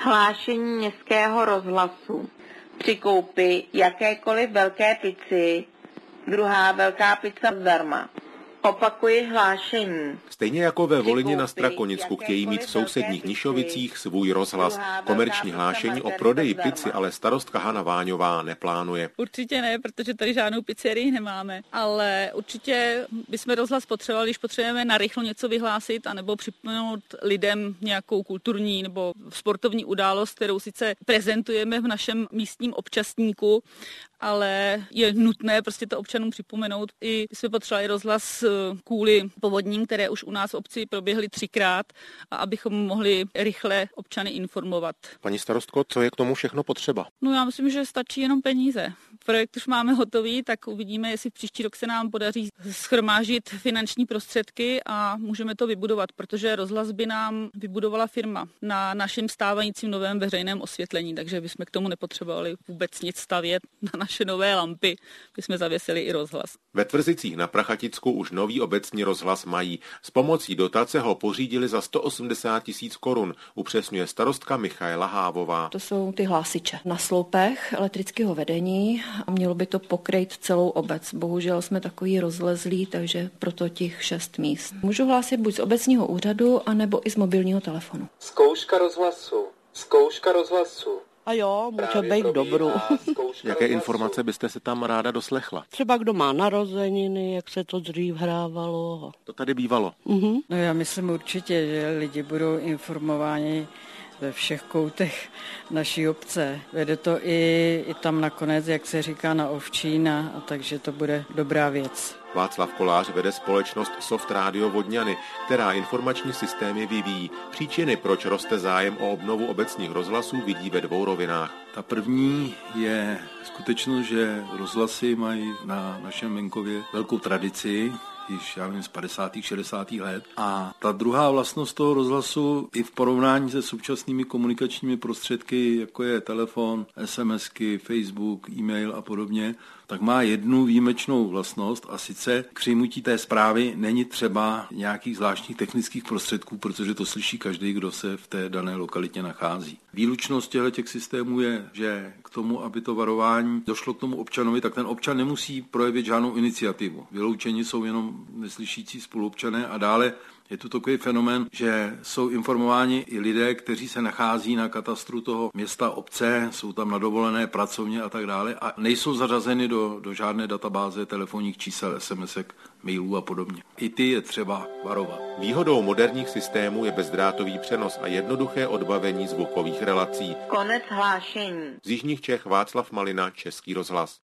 Hlášení městského rozhlasu. Při koupi jakékoliv velké pici, druhá velká pizza zdarma. Opakuji hlášení. Stejně jako ve Volyni na Strakonicku chtějí mít v sousedních Nišovicích svůj rozhlas. Komerční hlášení o prodeji pici ale starostka Hana Váňová neplánuje. Určitě ne, protože tady žádnou pizzerii nemáme, ale určitě bychom rozhlas potřebovali, když potřebujeme narychlo něco vyhlásit anebo připomenout lidem nějakou kulturní nebo sportovní událost, kterou sice prezentujeme v našem místním občasníku, ale je nutné prostě to občanům připomenout. I jsme potřebovali rozhlas kvůli povodním, které už u nás v obci proběhly 3krát, a abychom mohli rychle občany informovat. Paní starostko, co je k tomu všechno potřeba? No já myslím, že stačí jenom peníze. Projekt už máme hotový, tak uvidíme, jestli příští rok se nám podaří shromáždit finanční prostředky a můžeme to vybudovat, protože rozhlas by nám vybudovala firma na našem stávajícím novém veřejném osvětlení, takže bychom k tomu nepotřebovali vůbec nic stavět. Na naše nové lampy bychom zavěsili i rozhlas. Ve Tvrzicích na Prachaticku už nový obecní rozhlas mají. S pomocí dotace ho pořídili za 180 000 korun, upřesňuje starostka Michaela Hávová. To jsou ty hlásiče na sloupech elektrického vedení a mělo by to pokrýt celou obec. Bohužel jsme takový rozlezlí, takže proto těch 6 míst. Můžu hlásit buď z obecního úřadu, anebo i z mobilního telefonu. Zkouška rozhlasu. Zkouška rozhlasu. A jo, může být dobrou. Jaké informace byste se tam ráda doslechla? Třeba kdo má narozeniny, jak se to dřív hrávalo. To tady bývalo. No já myslím určitě, že lidi budou informováni ve všech koutech naší obce. Vede to i tam nakonec, jak se říká, na Ovčín, a takže to bude dobrá věc. Václav Kolář vede společnost Soft Radio Vodňany, která informační systémy vyvíjí. Příčiny, proč roste zájem o obnovu obecních rozhlasů, vidí ve 2 rovinách. Ta první je skutečnost, že rozhlasy mají na našem venkově velkou tradici, již z 50. 60. let. A ta druhá vlastnost toho rozhlasu i v porovnání se současnými komunikačními prostředky, jako je telefon, SMSky, Facebook, e-mail a podobně, tak má jednu výjimečnou vlastnost, a sice k přijmutí té zprávy není třeba nějakých zvláštních technických prostředků, protože to slyší každý, kdo se v té dané lokalitě nachází. Výlučnost těch systémů je, že k tomu, aby to varování došlo k tomu občanovi, tak ten občan nemusí projevit žádnou iniciativu. Vyloučeni jsou jenom neslyšící spoluobčané a dále je tu takový fenomén, že jsou informováni i lidé, kteří se nachází na katastru toho města, obce, jsou tam na dovolené pracovně a tak dále a nejsou zařazeny do žádné databáze telefonních čísel, SMSek, mailů a podobně. I ty je třeba varovat. Výhodou moderních systémů je bezdrátový přenos a jednoduché odbavení zvukových relací. Konec hlášení. Z jižních Čech Václav Malina, Český rozhlas.